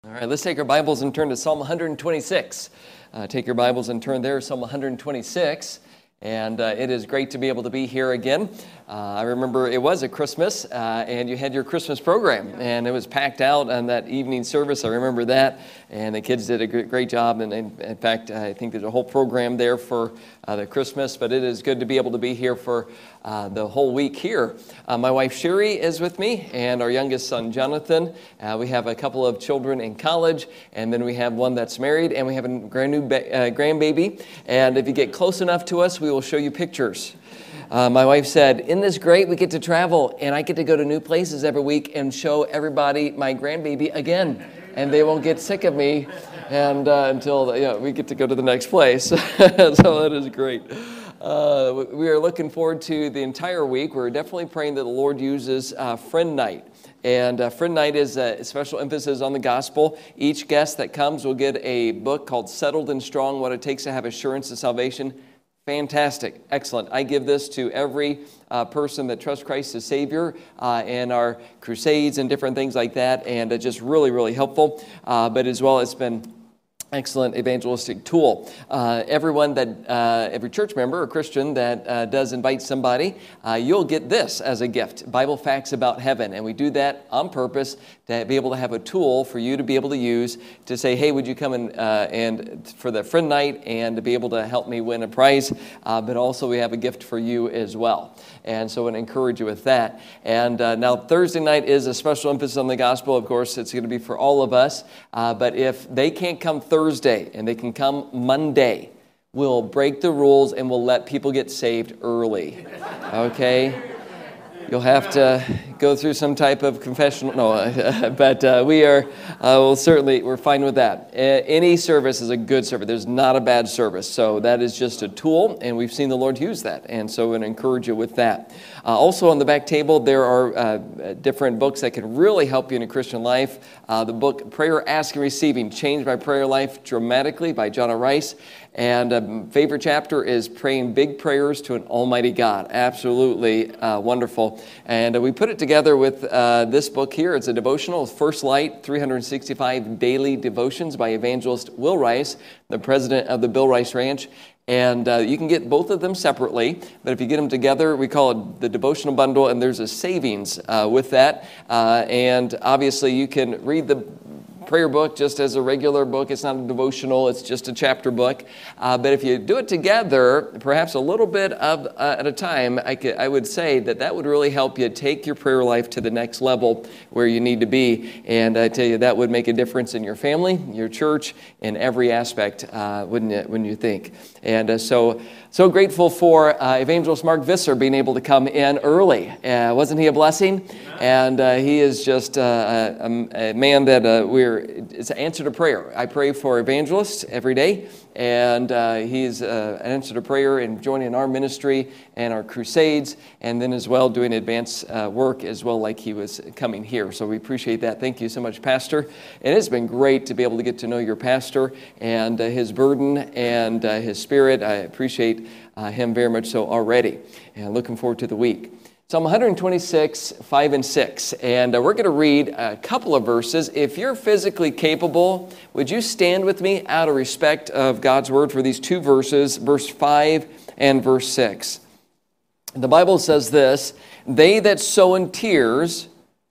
All right, let's take our Bibles and turn to Psalm 126. Take your Bibles and turn there, Psalm 126. And it is great to be able to be here again. I remember it was a Christmas, and you had your Christmas program, and it was packed out on that evening service. I remember that, and the kids did a great job. And in fact, I think there's a whole program there for the Christmas, but it is good to be able to be here for the whole week here. My wife Sherry is with me, and our youngest son Jonathan. We have a couple of children in college, and then we have one that's married, and we have a brand new grandbaby. And if you get close enough to us, we will show you pictures. My wife said, "Isn't this great? We get to travel, and I get to go to new places every week and show everybody my grandbaby again, and they won't get sick of me and until we get to go to the next place." So that is great. We are looking forward to the entire week. We're definitely praying that the Lord uses Friend Night. And Friend Night is a special emphasis on the gospel. Each guest that comes will get a book called Settled and Strong, What It Takes to Have Assurance of Salvation. Fantastic. Excellent. I give this to every person that trusts Christ as Savior in our crusades and different things like that. And it's just really, really helpful. But as well, it's been excellent evangelistic tool. Everyone every church member or Christian that does invite somebody, you'll get this as a gift, Bible Facts About Heaven. And we do that on purpose to be able to have a tool for you to be able to use to say, hey, would you come and for the Friend Night and to be able to help me win a prize? But also we have a gift for you as well. And so I would encourage you with that. And now Thursday night is a special emphasis on the gospel. Of course, it's going to be for all of us. But if they can't come Thursday and they can come Monday, we'll break the rules and we'll let people get saved early. Okay? You'll have to go through some type of confessional. No, but we're fine with that. Any service is a good service. There's not a bad service. So that is just a tool, and we've seen the Lord use that. And so I would encourage you with that. Also on the back table, there are different books that can really help you in a Christian life. The book Prayer, Ask, and Receiving, Changed My Prayer Life Dramatically by John Rice. And a favorite chapter is Praying Big Prayers to an Almighty God. Absolutely wonderful. And we put it together with this book here. It's a devotional, First Light, 365 Daily Devotions by Evangelist Will Rice, the president of the Bill Rice Ranch. And you can get both of them separately, but if you get them together, we call it the devotional bundle, and there's a savings with that. And obviously, you can read the prayer book just as a regular book. It's not a devotional, it's just a chapter book. But if you do it together, perhaps a little bit at a time, I would say that would really help you take your prayer life to the next level where you need to be. And I tell you, that would make a difference in your family, your church, in every aspect, wouldn't you think? And so grateful for Evangelist Mark Visser being able to come in early. Wasn't he a blessing? And he is just a man that it's an answer to prayer. I pray for evangelists every day, and he's an answer to prayer and joining our ministry and our crusades, and then as well doing advanced work as well, like he was coming here. So we appreciate that. Thank you so much, Pastor. And it's been great to be able to get to know your pastor and his burden and his spirit. I appreciate him very much so already, and looking forward to the week. Psalm 126, 5 and 6, and we're going to read a couple of verses. If you're physically capable, would you stand with me out of respect of God's word for these two verses, verse 5 and verse 6. The Bible says this, "They that sow in tears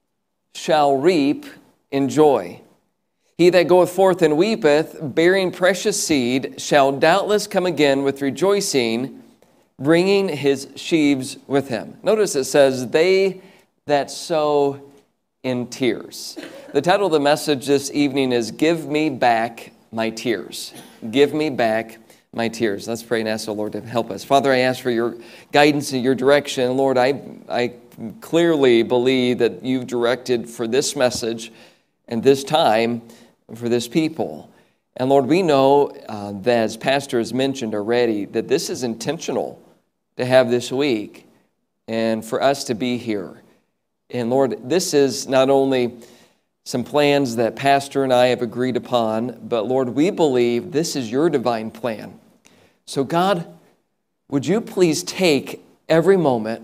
shall reap in joy. He that goeth forth and weepeth, bearing precious seed, shall doubtless come again with rejoicing, bringing his sheaves with him." Notice it says, "They that sow in tears." The title of the message this evening is, "Give me back my tears." Give me back my tears. Let's pray and ask the Lord to help us. Father, I ask for your guidance and your direction. Lord, I clearly believe that you've directed for this message and this time for this people. And Lord, we know that, as Pastor has mentioned already, that this is intentional to have this week and for us to be here. And Lord, this is not only some plans that Pastor and I have agreed upon, but Lord, we believe this is your divine plan. So God, would you please take every moment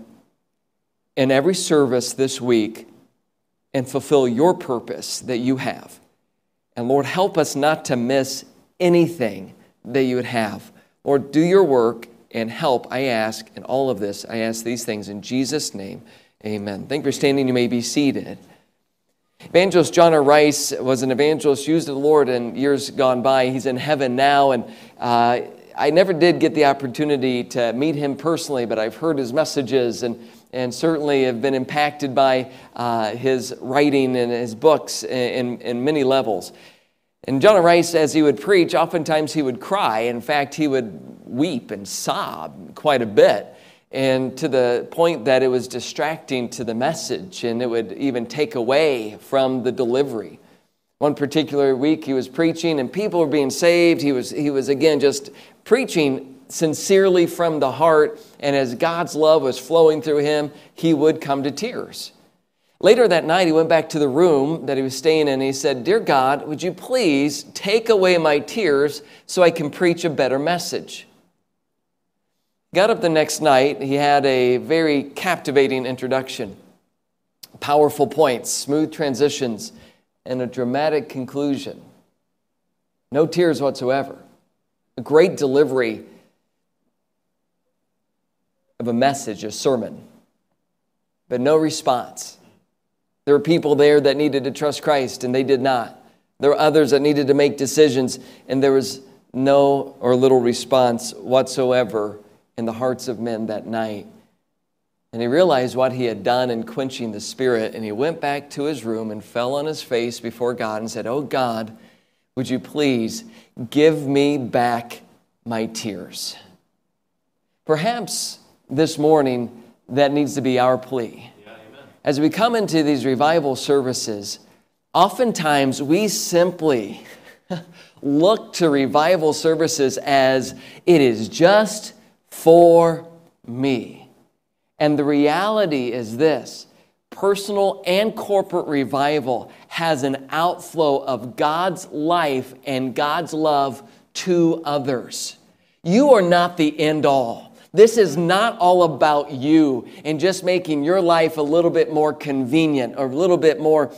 and every service this week and fulfill your purpose that you have. And Lord, help us not to miss anything that you would have. Lord, do your work and help, I ask, in all of this. I ask these things in Jesus' name. Amen. Thank you for standing. You may be seated. Evangelist John R. Rice was an evangelist used of the Lord in years gone by. He's in heaven now, and I never did get the opportunity to meet him personally, but I've heard his messages and certainly have been impacted by his writing and his books in many levels. And John R. Rice, as he would preach, oftentimes he would cry. In fact, he would weep and sob quite a bit, and to the point that it was distracting to the message, and it would even take away from the delivery. One particular week he was preaching, and people were being saved. He was again just preaching sincerely from the heart, and as God's love was flowing through him, he would come to tears. Later that night, he went back to the room that he was staying in, and he said, "Dear God, would you please take away my tears so I can preach a better message?" Got up the next night. He had a very captivating introduction, powerful points, smooth transitions, and a dramatic conclusion. No tears whatsoever. A great delivery of a message, a sermon, but no response. There were people there that needed to trust Christ, and they did not. There were others that needed to make decisions, and there was no or little response whatsoever in the hearts of men that night. And he realized what he had done in quenching the Spirit, and he went back to his room and fell on his face before God and said, "Oh God, would you please give me back my tears?" Perhaps this morning that needs to be our plea. As we come into these revival services, oftentimes we simply look to revival services as it is just for me. And the reality is this: personal and corporate revival has an outflow of God's life and God's love to others. You are not the end all. This is not all about you and just making your life a little bit more convenient or a little bit more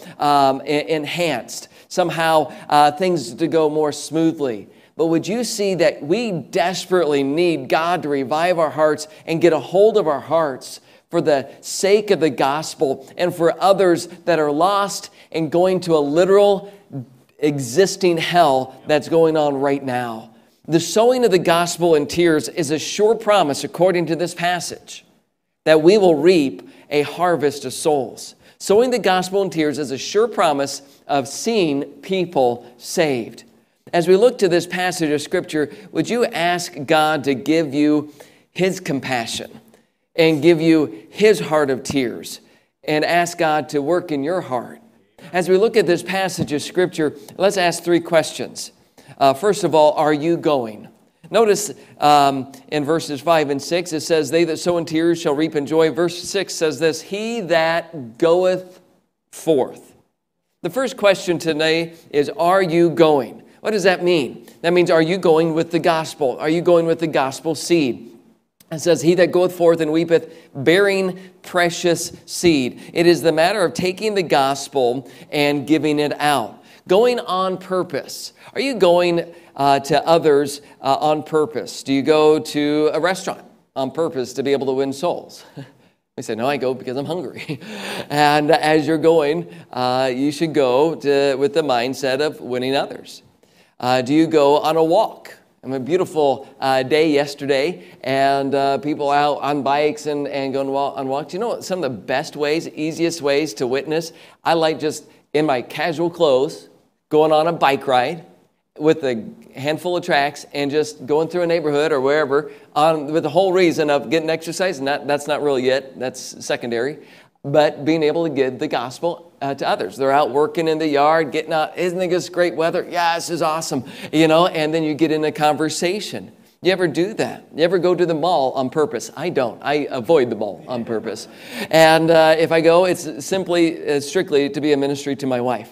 enhanced. Somehow things to go more smoothly. But would you see that we desperately need God to revive our hearts and get a hold of our hearts for the sake of the gospel and for others that are lost and going to a literal existing hell that's going on right now. The sowing of the gospel in tears is a sure promise, according to this passage, that we will reap a harvest of souls. Sowing the gospel in tears is a sure promise of seeing people saved. As we look to this passage of Scripture, would you ask God to give you His compassion and give you His heart of tears, and ask God to work in your heart? As we look at this passage of Scripture, let's ask three questions. First of all, are you going? Notice in verses 5 and 6, it says, "They that sow in tears shall reap in joy." Verse 6 says this, "He that goeth forth." The first question today is, are you going? What does that mean? That means, are you going with the gospel? Are you going with the gospel seed? It says, "He that goeth forth and weepeth, bearing precious seed." It is the matter of taking the gospel and giving it out. Going on purpose. Are you going to others on purpose? Do you go to a restaurant on purpose to be able to win souls? They say, "No, I go because I'm hungry." And as you're going, you should go with the mindset of winning others. Do you go on a walk? It was a beautiful day yesterday, and people out on bikes and going on walks. You know what? Some of the best ways, easiest ways to witness, I like just in my casual clothes, going on a bike ride with a handful of tracks and just going through a neighborhood or wherever with the whole reason of getting exercise. And that's not really it. That's secondary. But being able to give the gospel to others. They're out working in the yard, getting out. Isn't it just great weather? Yeah, this is awesome. And then you get in a conversation. You ever do that? You ever go to the mall on purpose? I don't. I avoid the mall on purpose. And if I go, it's strictly to be a ministry to my wife.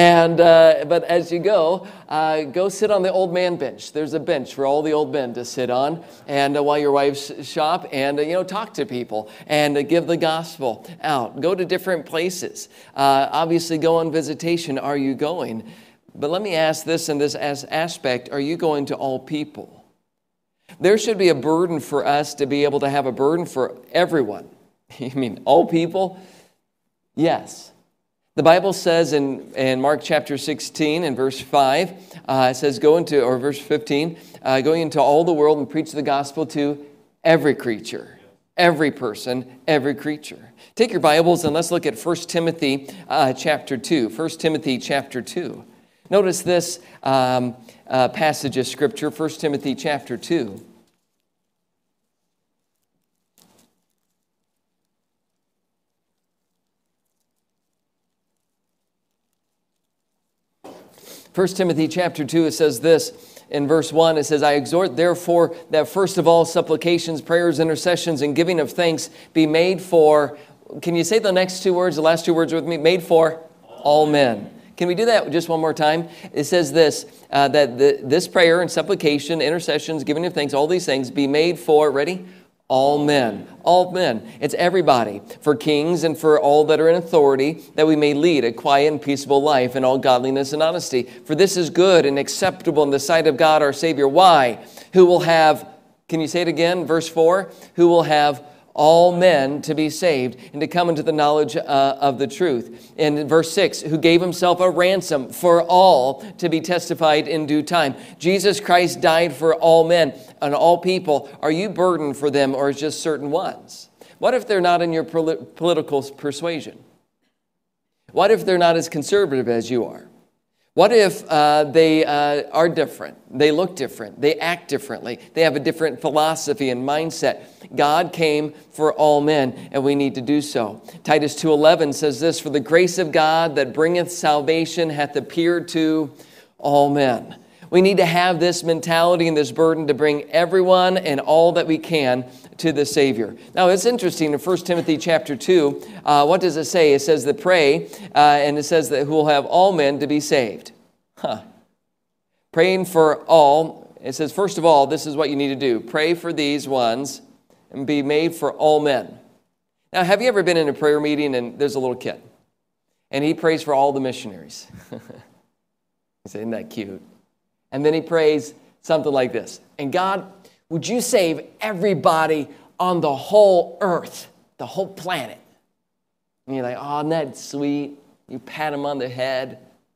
But as you go sit on the old man bench. There's a bench for all the old men to sit on, and while your wives shop, and talk to people and give the gospel out. Go to different places. Obviously, go on visitation. Are you going? But let me ask this in this aspect, are you going to all people? There should be a burden for us to be able to have a burden for everyone. You mean all people? Yes. The Bible says in Mark chapter 16 and verse 5, it says, verse 15, going into all the world and preach the gospel to every creature, every person, every creature. Take your Bibles and let's look at 1 Timothy chapter 2. 1 Timothy chapter 2. Notice this passage of Scripture, 1 Timothy chapter 2. First Timothy chapter 2, it says this in verse 1. It says, I exhort therefore that first of all supplications, prayers, intercessions, and giving of thanks be made for, can you say the next two words, the last two words with me? Made for all men. Can we do that just one more time? It says this, that this prayer and supplication, intercessions, giving of thanks, all these things be made for, ready? All men. All men. It's everybody. For kings and for all that are in authority, that we may lead a quiet and peaceable life in all godliness and honesty. For this is good and acceptable in the sight of God our Savior. Why? Who will have, can you say it again? Verse 4, who will have all men to be saved and to come into the knowledge of the truth. And verse 6, who gave himself a ransom for all to be testified in due time. Jesus Christ died for all men and all people. Are you burdened for them or just certain ones? What if they're not in your political persuasion? What if they're not as conservative as you are? What if they are different? They look different. They act differently. They have a different philosophy and mindset. God came for all men, and we need to do so. Titus 2:11 says this, for the grace of God that bringeth salvation hath appeared to all men. We need to have this mentality and this burden to bring everyone and all that we can to the Savior. Now, it's interesting in 1 Timothy chapter 2, what does it say? It says that pray, and it says that who will have all men to be saved. Praying for all, it says, first of all, this is what you need to do. Pray for these ones and be made for all men. Now, have you ever been in a prayer meeting and there's a little kid, and he prays for all the missionaries? You say, isn't that cute? And then he prays something like this. And God, would you save everybody on the whole earth, the whole planet? And you're like, oh, isn't that sweet? You pat him on the head.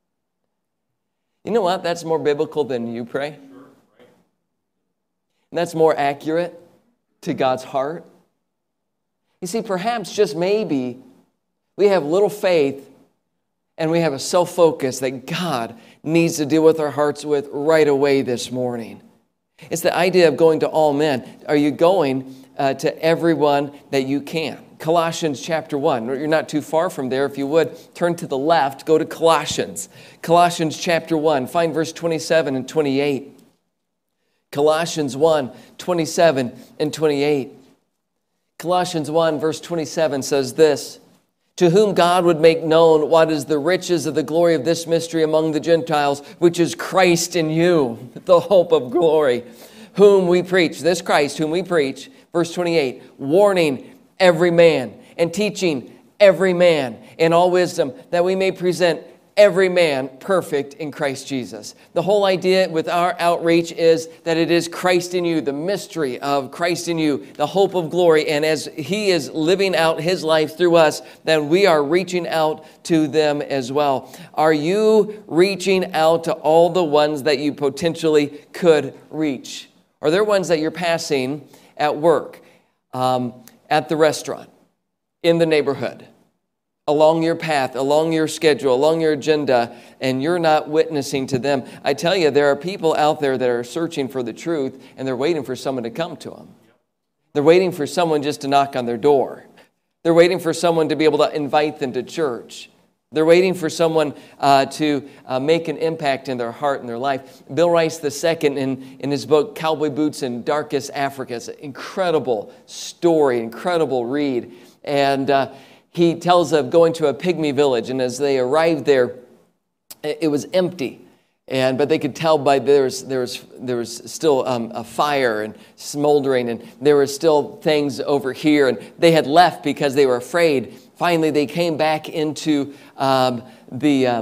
You know what? That's more biblical than you pray. Sure, right. And that's more accurate to God's heart. You see, perhaps just maybe we have little faith and we have a self-focus that God needs to deal with our hearts with right away this morning. It's the idea of going to all men. Are you going to everyone that you can? Colossians chapter 1. You're not too far from there. If you would, turn to the left, go to Colossians. Colossians chapter 1. Find verse 27 and 28. Colossians 1, 27 and 28. Colossians 1, verse 27 says this, to whom God would make known what is the riches of the glory of this mystery among the Gentiles, which is Christ in you, the hope of glory, whom we preach, this Christ whom we preach, verse 28, warning every man and teaching every man in all wisdom, that we may present every man perfect in Christ Jesus. The whole idea with our outreach is that it is Christ in you, the mystery of Christ in you, the hope of glory. And as He is living out His life through us, then we are reaching out to them as well. Are you reaching out to all the ones that you potentially could reach? Are there ones that you're passing at work, at the restaurant, in the neighborhood, along your path, along your schedule, along your agenda, and you're not witnessing to them? I tell you, there are people out there that are searching for the truth, and they're waiting for someone to come to them. They're waiting for someone just to knock on their door. They're waiting for someone to be able to invite them to church. They're waiting for someone to make an impact in their heart and their life. Bill Rice II, in his book, Cowboy Boots in Darkest Africa, it's an incredible story, incredible read. And he tells of going to a pygmy village, and as they arrived there, it was empty. But they could tell by there was still a fire and smoldering, and there were still things over here. And they had left because they were afraid. Finally, they came back into to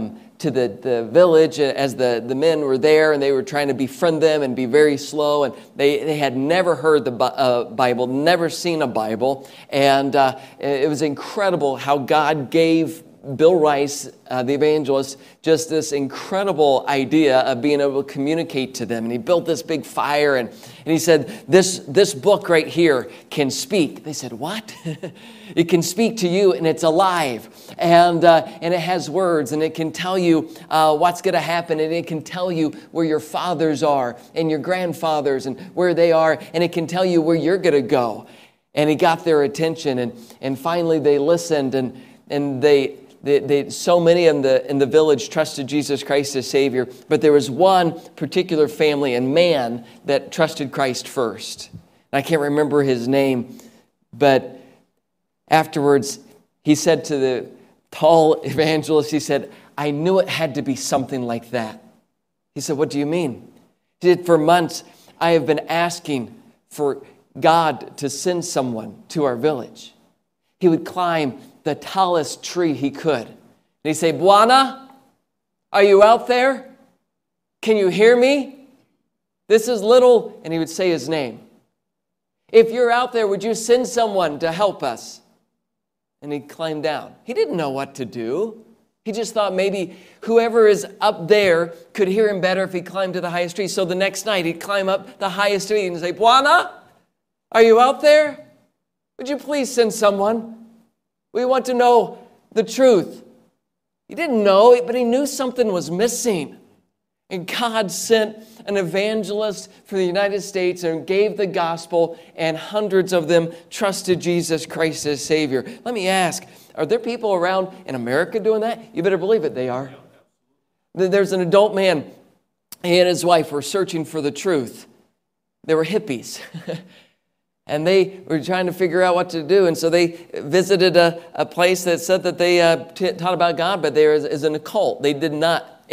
to the village as the men were there, and they were trying to befriend them and be very slow, and they had never heard the Bible, never seen a Bible, and it was incredible how God gave Bill Rice, the evangelist, just this incredible idea of being able to communicate to them. And he built this big fire, and he said, this book right here can speak. They said, what? It can speak to you, and it's alive, and it has words, and it can tell you what's going to happen, and it can tell you where your fathers are and your grandfathers and where they are, and it can tell you where you're going to go. And he got their attention, and finally they listened, and they so many in the village trusted Jesus Christ as Savior, but there was one particular family and man that trusted Christ first. And I can't remember his name, but afterwards he said to the tall evangelist, he said, I knew it had to be something like that. He said, what do you mean? He said, for months I have been asking for God to send someone to our village. He would climb the tallest tree he could. And he'd say, Buana, are you out there? Can you hear me? This is little, and he would say his name. If you're out there, would you send someone to help us? And he'd climb down. He didn't know what to do. He just thought maybe whoever is up there could hear him better if he climbed to the highest tree. So the next night, he'd climb up the highest tree and say, Buana, are you out there? Would you please send someone? We want to know the truth. He didn't know, but he knew something was missing. And God sent an evangelist for the United States and gave the gospel, and hundreds of them trusted Jesus Christ as Savior. Let me ask, are there people around in America doing that? You better believe it, they are. There's an adult man, he and his wife were searching for the truth. They were hippies. And they were trying to figure out what to do. And so they visited a place that said that they taught about God, but there is an occult. They did not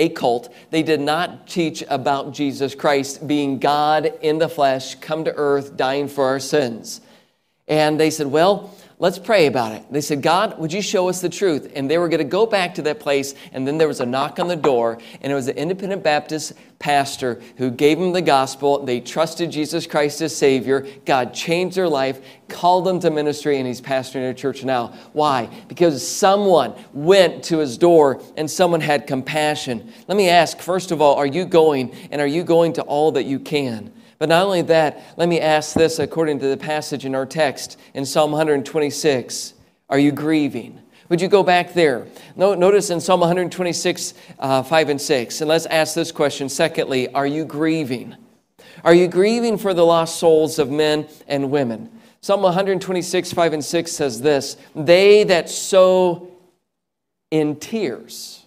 teach about Jesus Christ being God in the flesh, come to earth, dying for our sins. And they said, well, let's pray about it. They said, God, would you show us the truth? And they were going to go back to that place, and then there was a knock on the door, and it was an independent Baptist pastor who gave them the gospel. They trusted Jesus Christ as Savior. God changed their life, called them to ministry, and he's pastoring a church now. Why? Because someone went to his door, and someone had compassion. Let me ask, first of all, are you going, and are you going to all that you can? But not only that, let me ask this according to the passage in our text in Psalm 126. Are you grieving? Would you go back there? Notice in Psalm 126, 5 and 6. And let's ask this question. Secondly, are you grieving? Are you grieving for the lost souls of men and women? Psalm 126, 5 and 6 says this, they that sow in tears.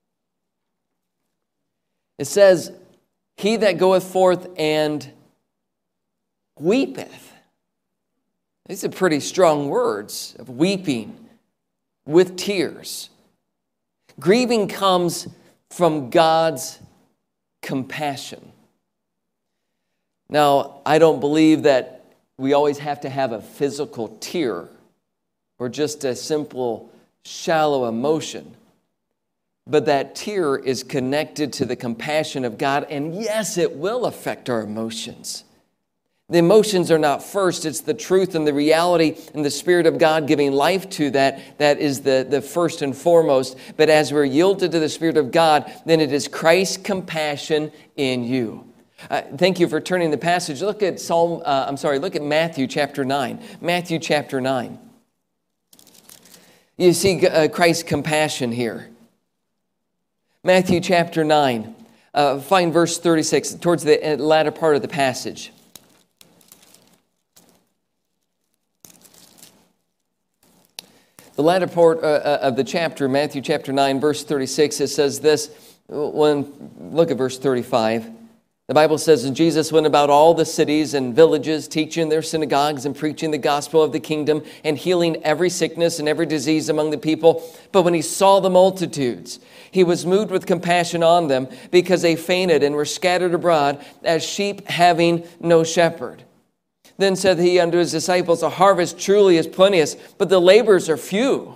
It says, he that goeth forth and weepeth. These are pretty strong words of weeping with tears. Grieving comes from God's compassion. Now, I don't believe that we always have to have a physical tear or just a simple, shallow emotion. But that tear is connected to the compassion of God, and yes, it will affect our emotions. The emotions are not first. It's the truth and the reality and the Spirit of God giving life to that is the first and foremost. But as we're yielded to the Spirit of God, then it is Christ's compassion in you. Thank you for turning the passage. Look at look at Matthew chapter 9. Matthew chapter 9. You see Christ's compassion here. Matthew chapter 9. Find verse 36, towards the latter part of the passage. The latter part of the chapter, Matthew chapter 9, verse 36, it says this. Look at verse 35. The Bible says, and Jesus went about all the cities and villages, teaching in their synagogues and preaching the gospel of the kingdom and healing every sickness and every disease among the people. But when he saw the multitudes, he was moved with compassion on them because they fainted and were scattered abroad as sheep having no shepherd. Then said he unto his disciples, the harvest truly is plenteous, but the laborers are few.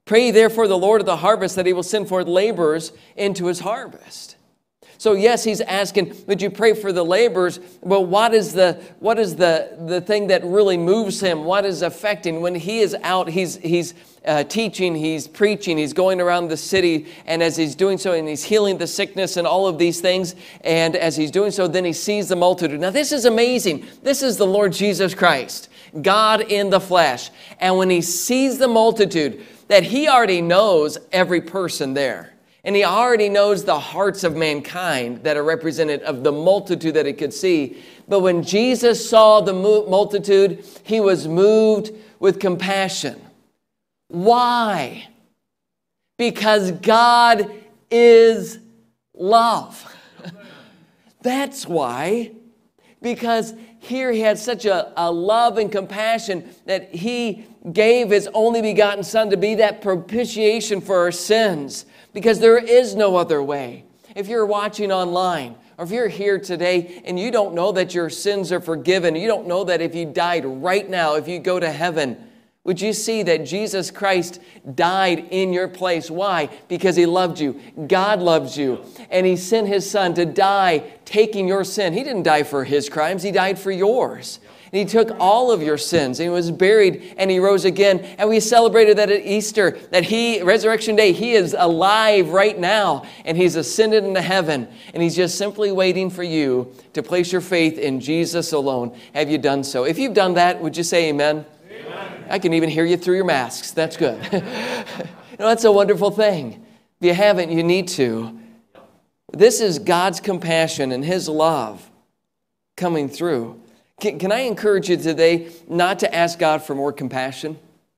Pray therefore the Lord of the harvest that he will send forth laborers into his harvest. So yes, he's asking, would you pray for the laborers? Well, what is the thing that really moves him? What is affecting? When he is out, he's teaching, he's preaching, he's going around the city, and as he's doing so, and he's healing the sickness and all of these things, and as he's doing so, then he sees the multitude. Now this is amazing. This is the Lord Jesus Christ, God in the flesh. And when he sees the multitude, that he already knows every person there. And he already knows the hearts of mankind that are represented of the multitude that he could see. But when Jesus saw the multitude, he was moved with compassion. Why? Because God is love. That's why. Because here he had such a love and compassion that he gave his only begotten Son to be that propitiation for our sins. Because there is no other way. If you're watching online, or if you're here today and you don't know that your sins are forgiven, you don't know that if you died right now, if you go to heaven, would you see that Jesus Christ died in your place? Why? Because he loved you. God loves you. And he sent his Son to die taking your sin. He didn't die for his crimes. He died for yours. And he took all of your sins. And he was buried and he rose again. And we celebrated that at Easter, that Resurrection Day, he is alive right now. And he's ascended into heaven. And he's just simply waiting for you to place your faith in Jesus alone. Have you done so? If you've done that, would you say amen? Amen. I can even hear you through your masks. That's good. That's a wonderful thing. If you haven't, you need to. This is God's compassion and his love coming through. Can I encourage you today not to ask God for more compassion?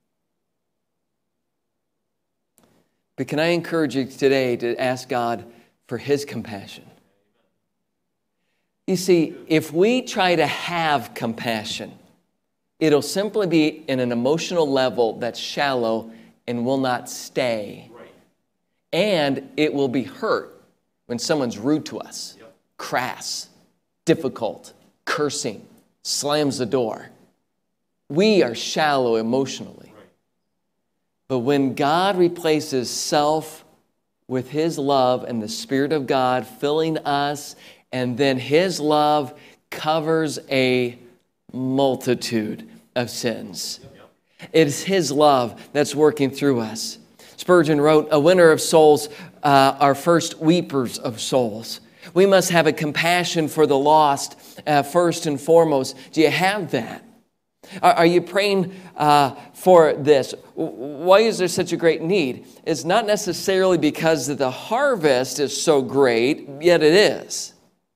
But can I encourage you today to ask God for his compassion? You see, if we try to have compassion, it'll simply be in an emotional level that's shallow and will not stay. Right. And it will be hurt when someone's rude to us, crass, difficult, cursing, slams the door. We are shallow emotionally. Right. But when God replaces self with his love and the Spirit of God filling us, and then his love covers a multitude of sins. It's his love that's working through us. Spurgeon wrote, "A winner of souls are first weepers of souls." We must have a compassion for the lost first and foremost. Do you have that? Are you praying for this? Why is there such a great need? It's not necessarily because the harvest is so great, yet it is.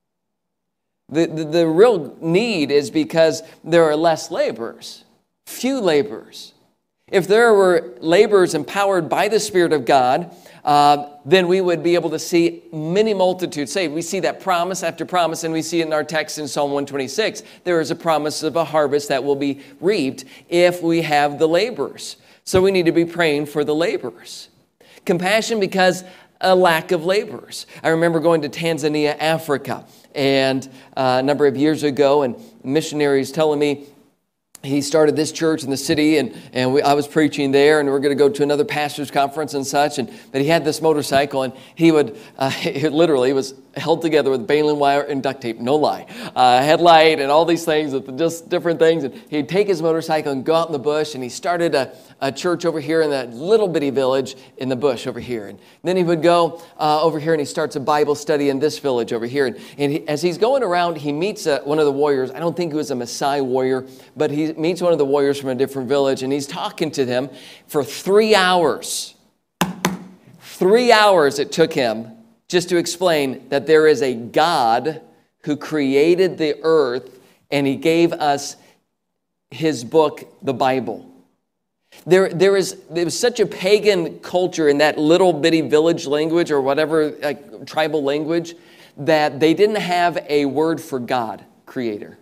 The real need is because there are less laborers, few laborers. If there were laborers empowered by the Spirit of God, then we would be able to see many multitudes saved. We see that promise after promise, and we see it in our text in Psalm 126. There is a promise of a harvest that will be reaped if we have the laborers. So we need to be praying for the laborers. Compassion because a lack of laborers. I remember going to Tanzania, Africa, and a number of years ago, and missionaries telling me he started this church in the city, and I was preaching there, and we were going to go to another pastor's conference and such, but he had this motorcycle, and he would, he was held together with baling wire and duct tape, no lie, headlight and all these things, just different things, and he'd take his motorcycle and go out in the bush, and he started a church over here in that little bitty village in the bush over here, and then he would go over here, and he starts a Bible study in this village over here, and as he's going around, he meets one of the warriors. I don't think he was a Maasai warrior, but he meets one of the warriors from a different village, and he's talking to them for 3 hours. 3 hours it took him just to explain that there is a God who created the earth, and he gave us his book, the Bible. There was such a pagan culture in that little bitty village language or whatever, tribal language, that they didn't have a word for God, creator.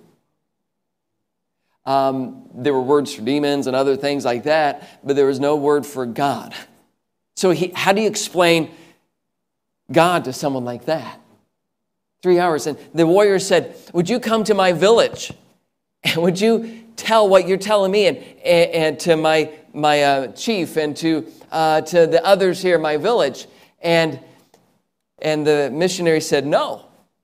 There were words for demons and other things like that, but there was no word for God. So how do you explain God to someone like that? 3 hours. And the warrior said, "Would you come to my village? And would you tell what you're telling me and to my chief and to the others here in my village. And the missionary said, no.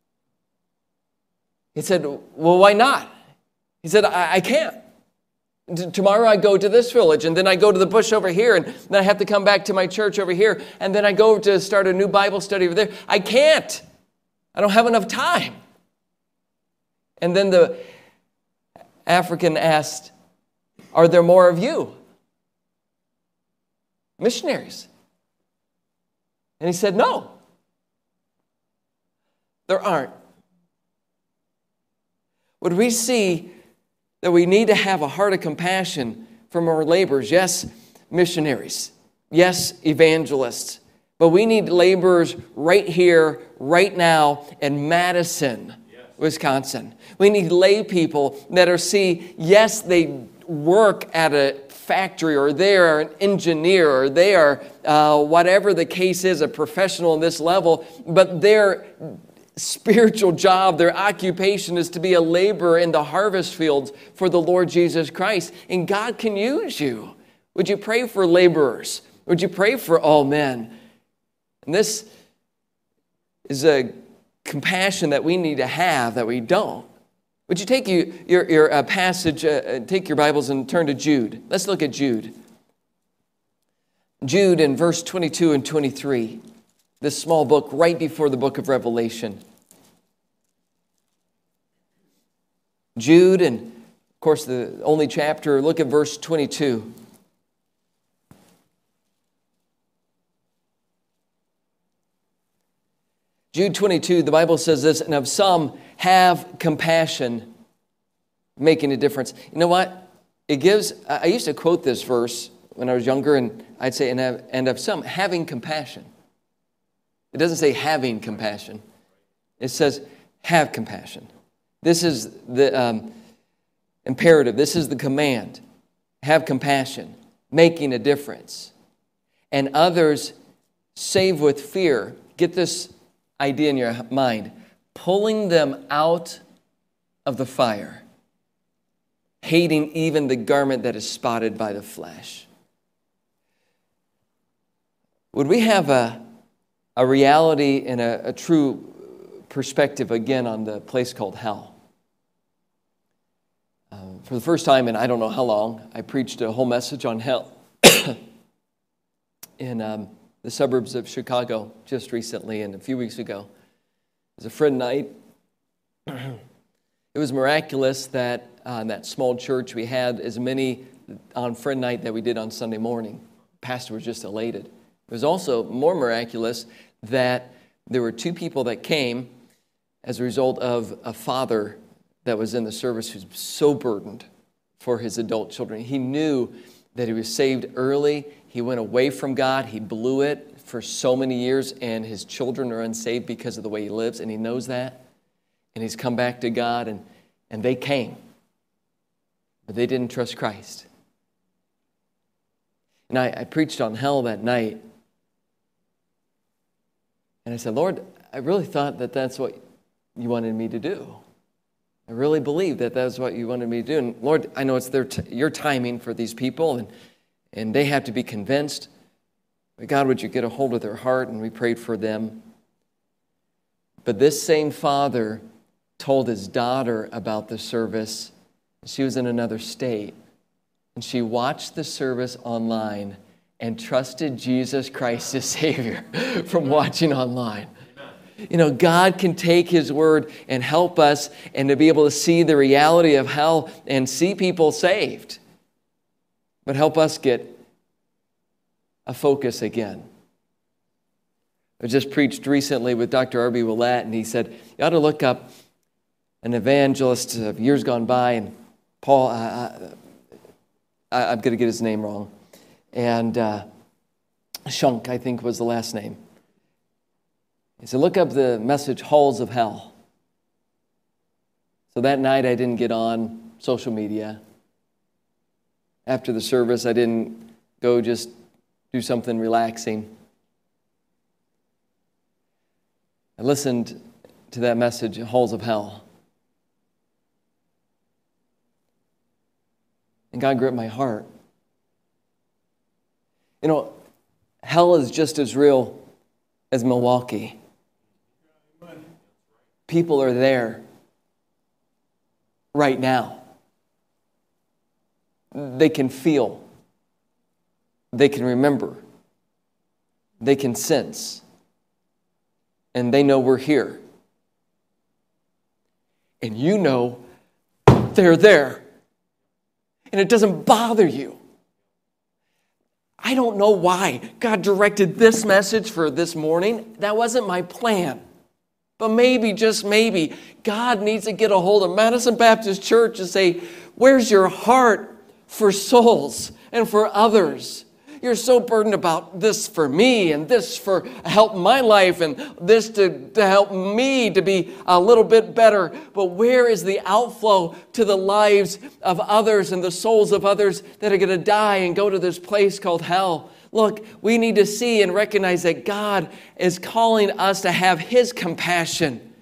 He said, well, why not? He said, I can't. Tomorrow I go to this village, and then I go to the bush over here, and then I have to come back to my church over here, and then I go to start a new Bible study over there. I can't. I don't have enough time. And then the African asked, are there more of you? Missionaries. And he said, no. There aren't. Would we see that we need to have a heart of compassion from our laborers? Yes, missionaries. Yes, evangelists. But we need laborers right here, right now in Madison, Wisconsin. We need lay people that are yes, they work at a factory, or they are an engineer, or they are, whatever the case is, a professional in this level, but their spiritual job, their occupation is to be a laborer in the harvest fields for the Lord Jesus Christ. And God can use you. Would you pray for laborers? Would you pray for all men? And this is a compassion that we need to have that we don't. Would you take your passage, take your Bibles and turn to Jude. Let's look at Jude. Jude in verse 22 and 23. This small book right before the book of Revelation. Jude, and of course the only chapter, look at verse 22. Jude 22, the Bible says this, and of some have compassion, making a difference. You know what? I used to quote this verse when I was younger, and I'd say, and of some having compassion. It doesn't say having compassion. It says have compassion. This is the imperative. This is the command. Have compassion, making a difference. And others save with fear. Get this idea in your mind. Pulling them out of the fire. Hating even the garment that is spotted by the flesh. Would we have a reality and a true perspective again on the place called hell? For the first time in I don't know how long, I preached a whole message on hell in the suburbs of Chicago just recently and a few weeks ago. It was a Friend night. It was miraculous that in that small church we had as many on Friend night that we did on Sunday morning. The pastor was just elated. It was also more miraculous that there were two people that came as a result of a father that was in the service who's so burdened for his adult children. He knew that he was saved early. He went away from God. He blew it for so many years, and his children are unsaved because of the way he lives, and he knows that. And he's come back to God, and they came, but they didn't trust Christ. And I preached on hell that night. And I said, Lord, I really thought that that's what you wanted me to do. I really believe that that's what you wanted me to do. And Lord, I know it's your timing for these people, and they have to be convinced. But God, would you get a hold of their heart? And we prayed for them. But this same father told his daughter about the service. She was in another state. And she watched the service online and trusted Jesus Christ as Savior from watching online. You know, God can take His Word and help us and to be able to see the reality of hell and see people saved. But help us get a focus again. I just preached recently with Dr. R.B. Willett, and he said, you ought to look up an evangelist of years gone by, and Paul, I'm going to get his name wrong, and Shunk, I think was the last name. He said, look up the message, Halls of Hell. So that night I didn't get on social media. After the service, I didn't go just do something relaxing. I listened to that message, Halls of Hell. And God gripped my heart. You know, hell is just as real as Milwaukee. People are there right now. They can feel. They can remember. They can sense. And they know we're here. And you know they're there. And it doesn't bother you. I don't know why God directed this message for this morning. That wasn't my plan. But maybe, just maybe, God needs to get a hold of Madison Baptist Church and say, where's your heart for souls and for others? You're so burdened about this for me and this for help my life and this to help me to be a little bit better. But where is the outflow to the lives of others and the souls of others that are going to die and go to this place called hell? Look, we need to see and recognize that God is calling us to have His compassion.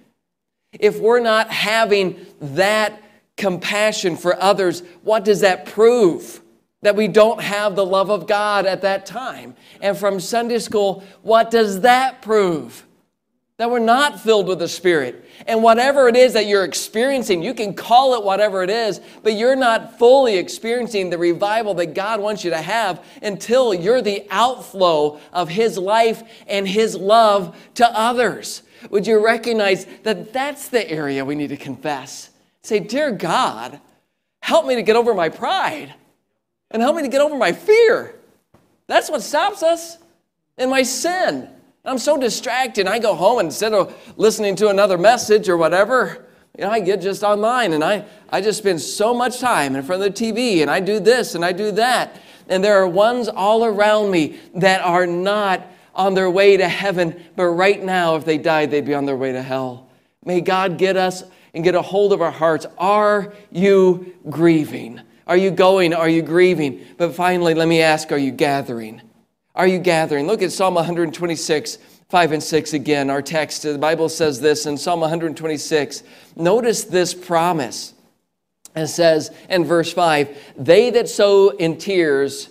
If we're not having that compassion for others, what does that prove? That we don't have the love of God at that time. And from Sunday school, what does that prove? That we're not filled with the Spirit. And whatever it is that you're experiencing, you can call it whatever it is, but you're not fully experiencing the revival that God wants you to have until you're the outflow of His life and His love to others. Would you recognize that that's the area we need to confess? Say, dear God, help me to get over my pride. And help me to get over my fear. That's what stops us. And my sin. I'm so distracted. I go home and instead of listening to another message or whatever, I get just online and I just spend so much time in front of the TV and I do this and I do that. And there are ones all around me that are not on their way to heaven, but right now, if they died, they'd be on their way to hell. May God get us and get a hold of our hearts. Are you grieving? Are you going? Are you grieving? But finally, let me ask, are you gathering? Are you gathering? Look at Psalm 126, 5 and 6 again. Our text, the Bible says this in Psalm 126. Notice this promise. It says in verse 5, they that sow in tears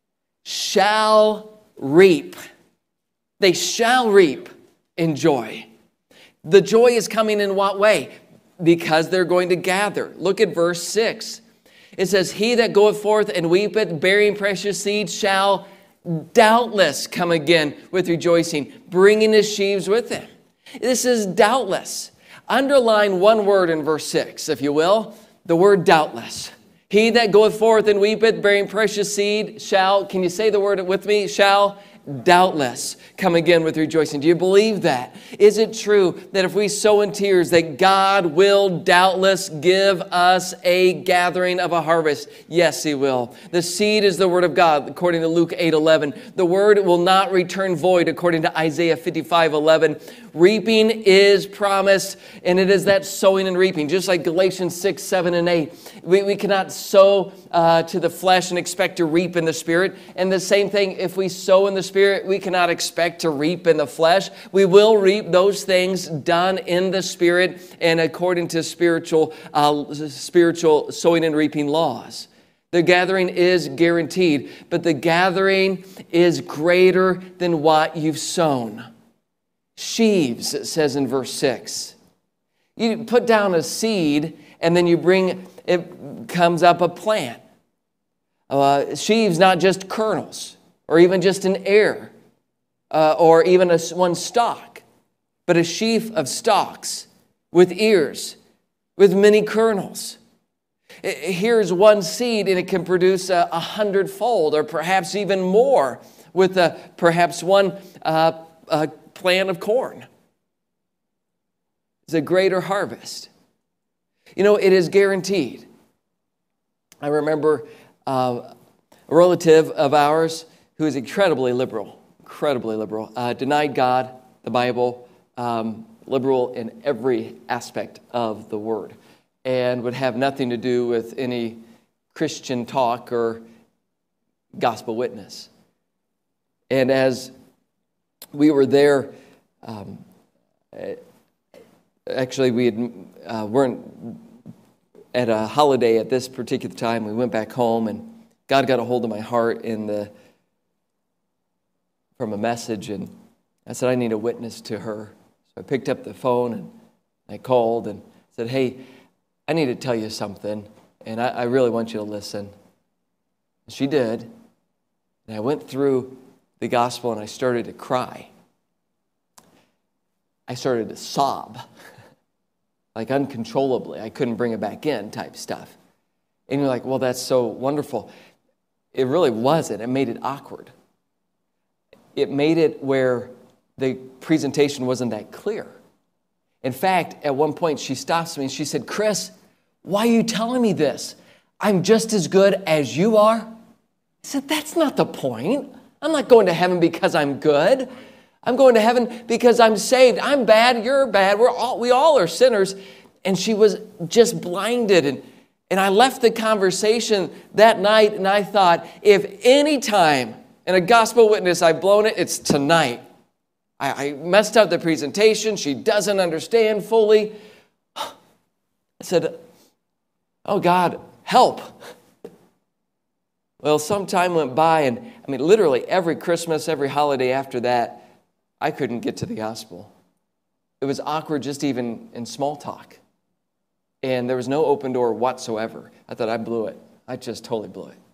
shall reap. They shall reap in joy. The joy is coming in what way? Because they're going to gather. Look at verse 6. It says, he that goeth forth and weepeth, bearing precious seed, shall doubtless come again with rejoicing, bringing his sheaves with him. This is doubtless. Underline one word in verse 6, if you will, the word doubtless. He that goeth forth and weepeth, bearing precious seed, shall, can you say the word with me? Shall doubtless come again with rejoicing. Do you believe that? Is it true that if we sow in tears, that God will doubtless give us a gathering of a harvest? Yes, He will. The seed is the word of God, according to Luke 8:11. The word will not return void, according to Isaiah 55:11. Reaping is promised, and it is that sowing and reaping. Just like Galatians 6, 7, and 8. We cannot sow to the flesh and expect to reap in the Spirit. And the same thing, if we sow in the Spirit, we cannot expect to reap in the flesh. We will reap those things done in the Spirit and according to spiritual sowing and reaping laws. The gathering is guaranteed, but the gathering is greater than what you've sown. Sheaves, it says in verse 6. You put down a seed and then it comes up a plant. Sheaves, not just kernels or even just an ear or even one stalk, but a sheaf of stalks with ears, with many kernels. Here's one seed and it can produce 100-fold or perhaps even more with perhaps one plant of corn. It's a greater harvest. It is guaranteed. I remember a relative of ours who is incredibly liberal, denied God, the Bible, liberal in every aspect of the word, and would have nothing to do with any Christian talk or gospel witness. And as we were there, actually we weren't at a holiday at this particular time. We went back home, and God got a hold of my heart from a message, and I said, I need a witness to her. So I picked up the phone, and I called and said, hey, I need to tell you something, and I really want you to listen. She did, and I went through the gospel, and I started to cry. I started to sob, like uncontrollably. I couldn't bring it back in type stuff. And you're like, well, that's so wonderful. It really wasn't. It made it awkward. It made it where the presentation wasn't that clear. In fact, at one point, she stops me and she said, Chris, why are you telling me this? I'm just as good as you are. I said, that's not the point. I'm not going to heaven because I'm good. I'm going to heaven because I'm saved. I'm bad, you're bad. We all are sinners. And she was just blinded. And I left the conversation that night, and I thought, if any time in a gospel witness I've blown it, it's tonight. I messed up the presentation. She doesn't understand fully. I said, oh, God, help. Well, some time went by, and literally every Christmas, every holiday after that, I couldn't get to the gospel. It was awkward just even in small talk. And there was no open door whatsoever. I thought I blew it. I just totally blew it.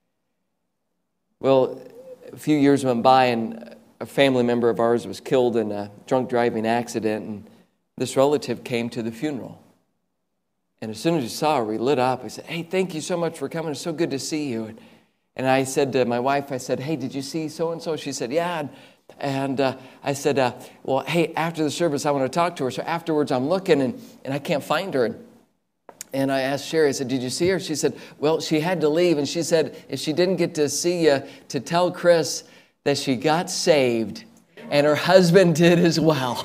Well, a few years went by, and a family member of ours was killed in a drunk driving accident, and this relative came to the funeral. And as soon as he saw her, we lit up. I said, hey, thank you so much for coming. It's so good to see you. And I said to my wife, I said, hey, did you see so-and-so? She said, yeah. And I said, well, hey, after the service, I want to talk to her. So afterwards, I'm looking, and I can't find her. And I asked Sherry, I said, did you see her? She said, well, she had to leave. And she said, if she didn't get to see you, to tell Chris that she got saved, and her husband did as well.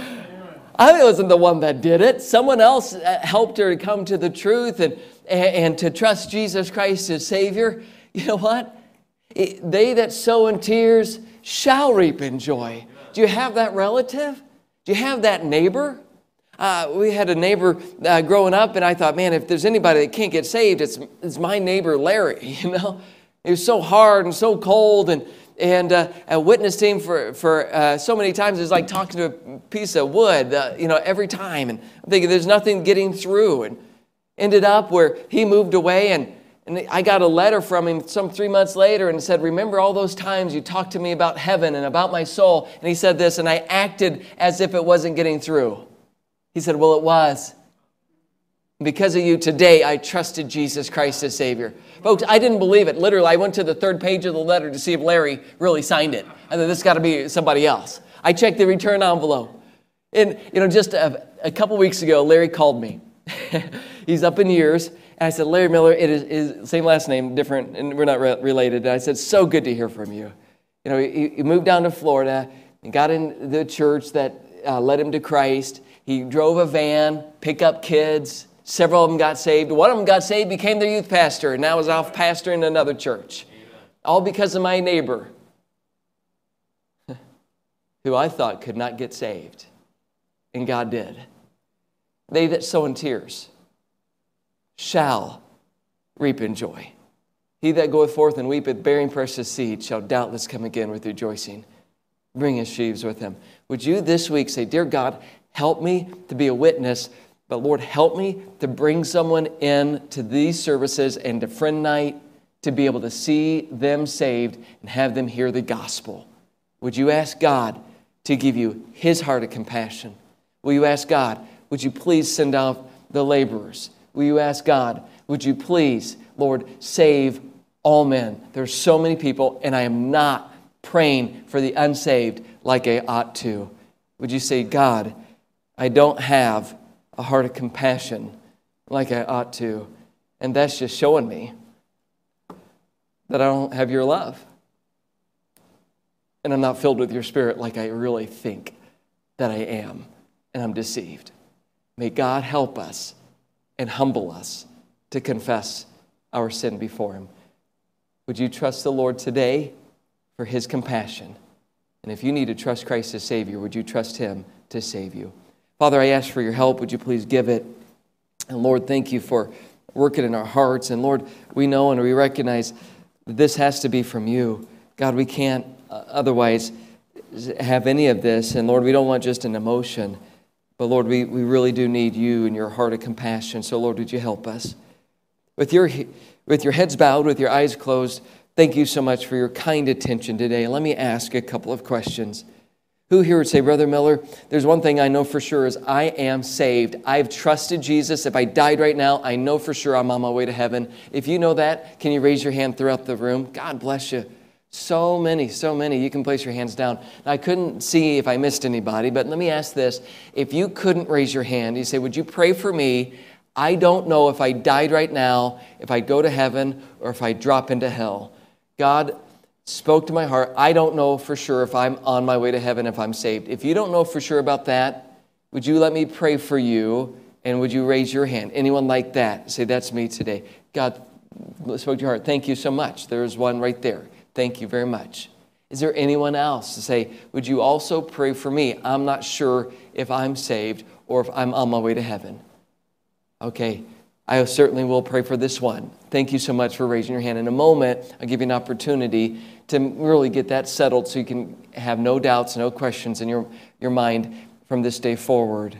I wasn't the one that did it. Someone else helped her to come to the truth and to trust Jesus Christ as Savior. You know what? They that sow in tears shall reap in joy. Do you have that relative? Do you have that neighbor? We had a neighbor growing up, and I thought, man, if there's anybody that can't get saved, it's my neighbor Larry. You know, he was so hard and so cold, and I witnessed him for so many times. It was like talking to a piece of wood, every time. And I'm thinking, there's nothing getting through. And ended up where he moved away, and I got a letter from him some 3 months later and said, remember all those times you talked to me about heaven and about my soul? And he said this, and I acted as if it wasn't getting through. He said, well, it was. Because of you, today, I trusted Jesus Christ as Savior. Folks, I didn't believe it. Literally, I went to the third page of the letter to see if Larry really signed it. I thought, this has got to be somebody else. I checked the return envelope. And, just a couple weeks ago, Larry called me. He's up in years. And I said, Larry Miller, it is same last name, different, and we're not related. And I said, so good to hear from you. He moved down to Florida and got in the church that led him to Christ. He drove a van, pick up kids. Several of them got saved. One of them got saved, became their youth pastor, and now is off pastoring another church. All because of my neighbor, who I thought could not get saved. And God did. They that sow in tears shall reap in joy. He that goeth forth and weepeth, bearing precious seed, shall doubtless come again with rejoicing, bring his sheaves with him. Would you this week say, dear God, help me to be a witness, but Lord, help me to bring someone in to these services and to friend night to be able to see them saved and have them hear the gospel. Would you ask God to give you his heart of compassion? Will you ask God, would you please send out the laborers? Will you ask God, would you please, Lord, save all men? There's so many people, and I am not praying for the unsaved like I ought to. Would you say, God, I don't have a heart of compassion like I ought to, and that's just showing me that I don't have your love, and I'm not filled with your Spirit like I really think that I am, and I'm deceived. May God help us and humble us to confess our sin before him. Would you trust the Lord today for his compassion? And if you need to trust Christ as Savior, would you trust him to save you? Father, I ask for your help. Would you please give it? And Lord, thank you for working in our hearts. And Lord, we know and we recognize that this has to be from you. God, we can't otherwise have any of this. And Lord, we don't want just an emotion. But Lord, we really do need you and your heart of compassion. So Lord, would you help us? With your heads bowed, with your eyes closed, thank you so much for your kind attention today. Let me ask a couple of questions. Who here would say, Brother Miller, there's one thing I know for sure is I am saved. I've trusted Jesus. If I died right now, I know for sure I'm on my way to heaven. If you know that, can you raise your hand throughout the room? God bless you. So many. You can place your hands down. Now, I couldn't see if I missed anybody, but let me ask this. If you couldn't raise your hand, you say, would you pray for me? I don't know if I died right now, if I'd go to heaven or if I drop into hell. God spoke to my heart. I don't know for sure if I'm on my way to heaven, if I'm saved. If you don't know for sure about that, would you let me pray for you? And would you raise your hand? Anyone like that? Say, that's me today. God spoke to your heart. Thank you so much. There's one right there. Thank you very much. Is there anyone else to say, would you also pray for me? I'm not sure if I'm saved or if I'm on my way to heaven. Okay, I certainly will pray for this one. Thank you so much for raising your hand. In a moment, I'll give you an opportunity to really get that settled so you can have no doubts, no questions in your mind from this day forward.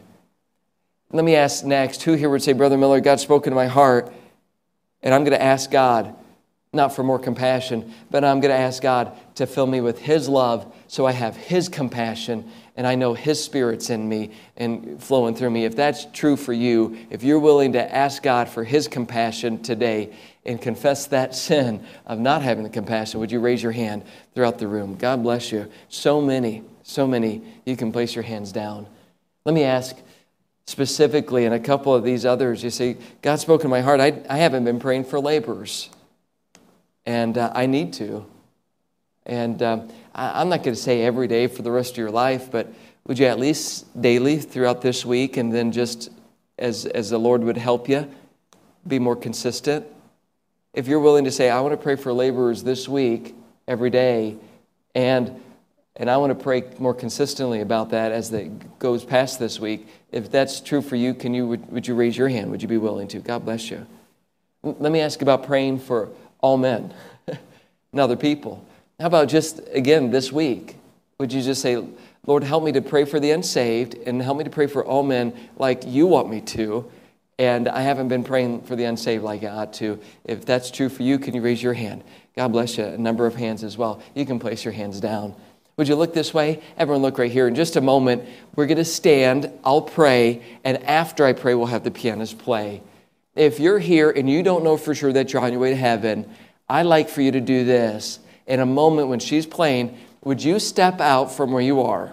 Let me ask next, who here would say, Brother Miller, God's spoken to my heart, and I'm going to ask God, not for more compassion, but I'm going to ask God to fill me with His love so I have His compassion and I know His Spirit's in me and flowing through me. If that's true for you, if you're willing to ask God for His compassion today and confess that sin of not having the compassion, would you raise your hand throughout the room? God bless you. So many. You can place your hands down. Let me ask specifically, and a couple of these others, you say, God spoke in my heart. I haven't been praying for laborers. And I need to. And I'm not going to say every day for the rest of your life, but would you at least daily throughout this week and then just as the Lord would help you, be more consistent? If you're willing to say, I want to pray for laborers this week, every day, and I want to pray more consistently about that as it goes past this week, if that's true for you, would you raise your hand? Would you be willing to? God bless you. Let me ask about praying for all men and other people. How about just, again, this week, would you just say, Lord, help me to pray for the unsaved and help me to pray for all men like you want me to, and I haven't been praying for the unsaved like I ought to. If that's true for you, can you raise your hand? God bless you. A number of hands as well. You can place your hands down. Would you look this way? Everyone look right here. In just a moment, we're going to stand, I'll pray, and after I pray, we'll have the pianist play. If you're here and you don't know for sure that you're on your way to heaven, I'd like for you to do this. In a moment when she's playing, would you step out from where you are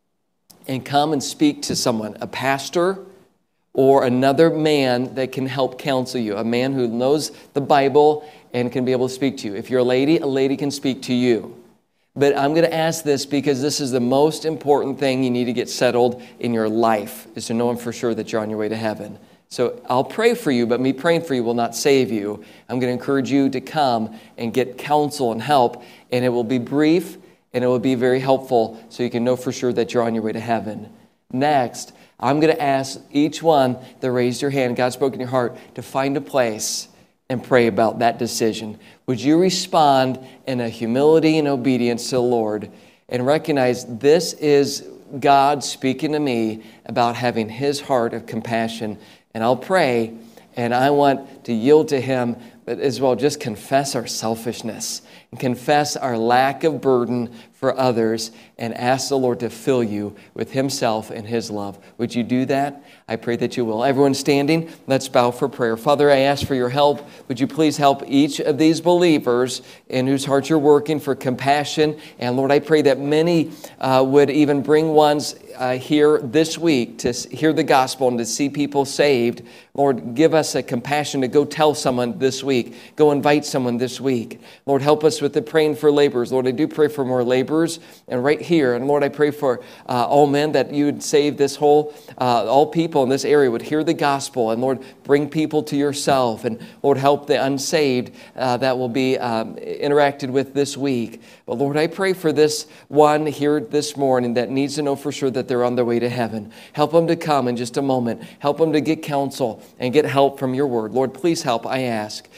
and come and speak to someone, a pastor or another man that can help counsel you, a man who knows the Bible and can be able to speak to you. If you're a lady can speak to you. But I'm going to ask this because this is the most important thing you need to get settled in your life, is to know for sure that you're on your way to heaven. So I'll pray for you, but me praying for you will not save you. I'm going to encourage you to come and get counsel and help, and it will be brief, and it will be very helpful so you can know for sure that you're on your way to heaven. Next, I'm going to ask each one that raised your hand, God spoke in your heart, to find a place and pray about that decision. Would you respond in a humility and obedience to the Lord and recognize this is God speaking to me about having His heart of compassion? And I'll pray, and I want to yield to Him, but as well just confess our selfishness and confess our lack of burden for others and ask the Lord to fill you with Himself and His love. Would you do that? I pray that you will. Everyone standing, let's bow for prayer. Father, I ask for your help. Would you please help each of these believers in whose hearts you're working for compassion? And Lord, I pray that many would even bring ones here this week to hear the gospel and to see people saved. Lord, give us a compassion to go tell someone this week. Go invite someone this week. Lord, help us with the praying for laborers. Lord, I do pray for more laborers neighbors and right here. And Lord, I pray for all men that you would save this whole, all people in this area would hear the gospel. And Lord, bring people to yourself. And Lord, help the unsaved that will be interacted with this week. But Lord, I pray for this one here this morning that needs to know for sure that they're on their way to heaven. Help them to come in just a moment. Help them to get counsel and get help from your word. Lord, please help, I ask.